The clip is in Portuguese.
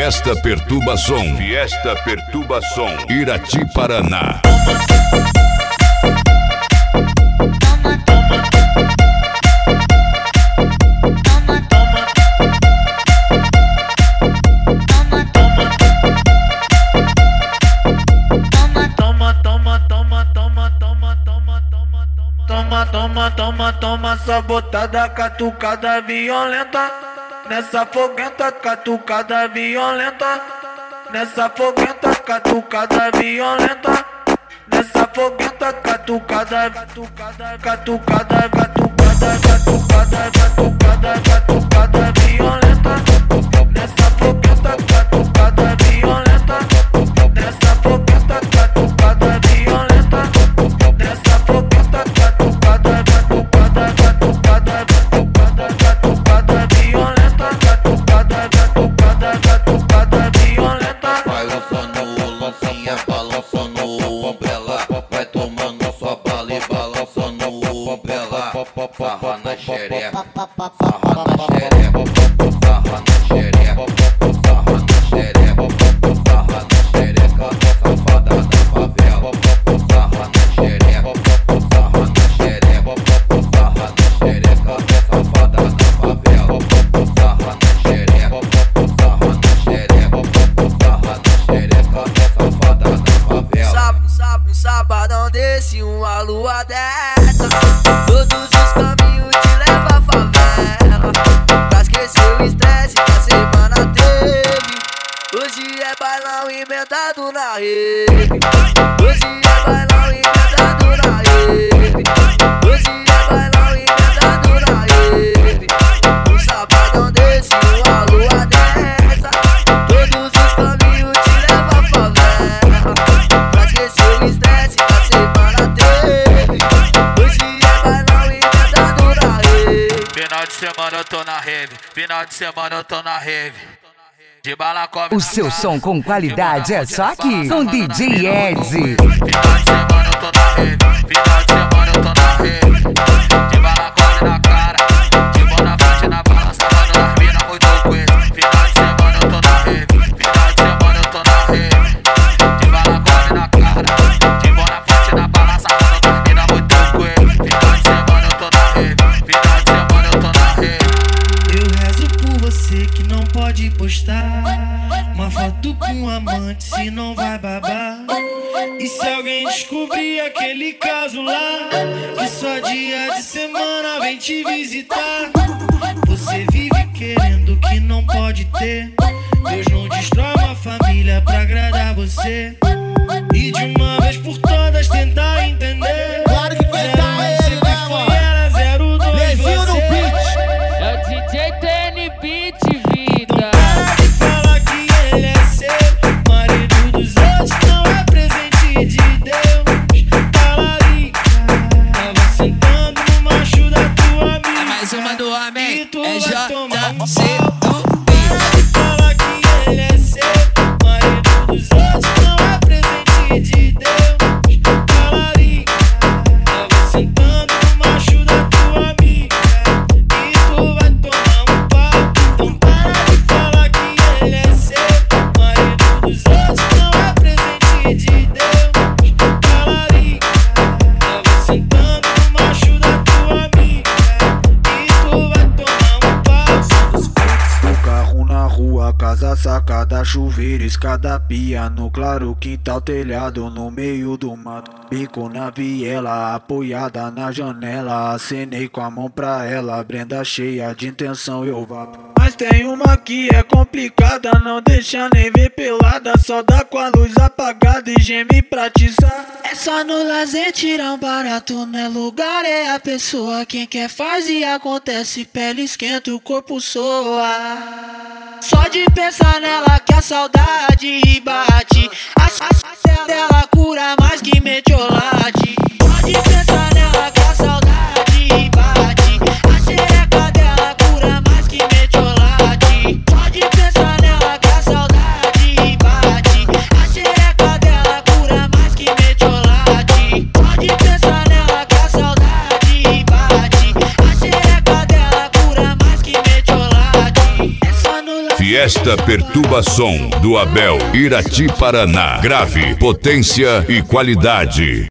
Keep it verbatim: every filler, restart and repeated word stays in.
Fiesta Perturba Som. Fiesta Perturba Som. Irati, Paraná. Toma, toma, toma, toma essa botada catucada violenta. Nessa foguenta catucada violenta. Nessa foguenta catucada violenta. Nessa foguenta catucada, catucada, catucada, catucada, catucada, catucada, catucada violenta. Nessa foguenta catucada violenta. Nessa foguenta catucada violenta. Nessa foguenta catucada, catucada, catucada, catucada, catucada violenta. Catucada, catucada, catucada violenta. Vai lançando lancinha, balançando o umbrella. Vai tomando sua bala e balançando o umbrella. Sarra na xereca, sarra na xereca, sarra na xereca, sarra na xereca, sarra na xereca, safada da favela. Sarra na xereca, sarra na xereca, sarra na xereca, safada da favela. Sarra na xereca, sarra na xereca, sarra na xereca, safada da favela. Sábado, sábado, sabadão desse, uma lua dessa. Todos os caminhos te levam à favela. Pra esquecer o estresse que a semana teve. Hoje é bailão emendado na rede. Hoje é bailão emendado na rede. Hoje é bailão emendado na rede. Um sabadão desse, uma lua dessa. Todos os caminhos te levam à favela. Pra esquecer o estresse que a semana teve. Hoje é bailão emendado na rede. Final de semana eu tô na rave. Final de semana eu tô na rave. De bala cobre. O seu som com qualidade é só aqui, com D J Eds. Final de semana eu tô na rave. Final de semana eu tô na rave. De bala cobre na cara. De mão na frente na balança, mano, nas mina muito coisa. Final de semana eu tô na rave. Final de semana eu tô na rave. De bala cobre na cara. De mão na frente na balança, mano, nas mina muito coisa. Final de semana eu tô na rave. Final de semana eu tô na rave. Eu rezo por você que não pode postar uma foto com um amante, se não vai babar. E se alguém descobrir aquele caso lá, que só dia de semana vem te visitar. Você vive querendo que não pode ter. Deus não destrói uma família pra agradar você. E de uma vez por todas tentar entender. Claro que tentar, zero um sempre foi ela, zero dois Levinho no você. beat. É o D J T N Beat, vida. Para de falar que ele é seu. Marido dos outros não é presente de Deus. Talarica, tava sentando no macho da tua amiga. É mais uma do homem, E tu é vai J tomar um C pau. do Para de falar que ele é seu. Marido dos outros não é presente de Deus. Talarica, tava sentando no macho da tua amiga. E tu vai tomar um pau. Então para de falar que ele é seu. Marido dos outros não é presente de Deus. Talarica, tava sentando no macho da tua amiga. E tu vai tomar um pau. O carro na rua, casa sacada, chuveiro, escada, pia no claro, quintal, telhado no meio do mato. Bico na viela, apoiada na janela, acenei com a mão pra ela, Brenda cheia de intenção, eu vapo. Mas tem uma que é complicada, não deixa nem ver pelada, só dá com a luz apagada e geme pra atiçar. É só no lazer tirar um barato, não é lugar, é a pessoa. Quem quer faz e acontece, pele esquenta, o corpo soa. Só de pensar nela que a saudade bate. A a dela cura mais que metiolate. Só de pensar nela que a saudade bate. A xereca dela cura mais que metiolate. Só de pensar nela que a saudade bate. A xereca dela cura mais que metiolate. Só de pensar nela que a saudade bate. A xereca dela cura mais que metiolate. É só no Fiesta Perturbação do Abel, Irati, Paraná. Grave, potência e qualidade.